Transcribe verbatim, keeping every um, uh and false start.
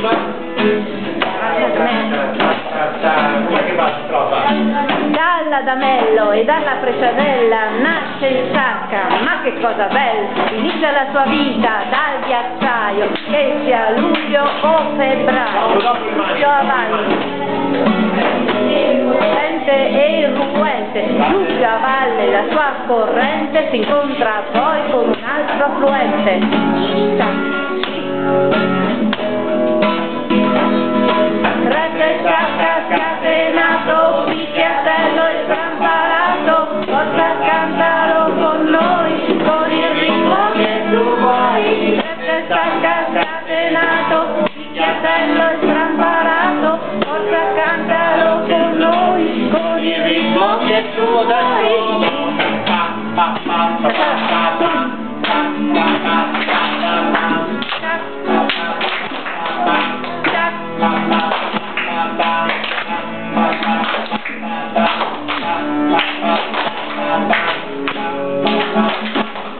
Dall'Adamello e dalla Fresadella nasce il Sacca, ma che cosa bella! Inizia la sua vita dal ghiacciaio, che sia luglio o febbraio, giù a valle, irruente e irruente, giù più a valle la sua corrente si incontra poi con un altro affluente. Rete Sacca scatenato, picchiatello e strampalato, forza cantalo con noi, con il ritmo che tu vuoi. Rete Sacca scatenato, picchiatello e strampalato, forza cantalo con noi, con il ritmo che tu vuoi.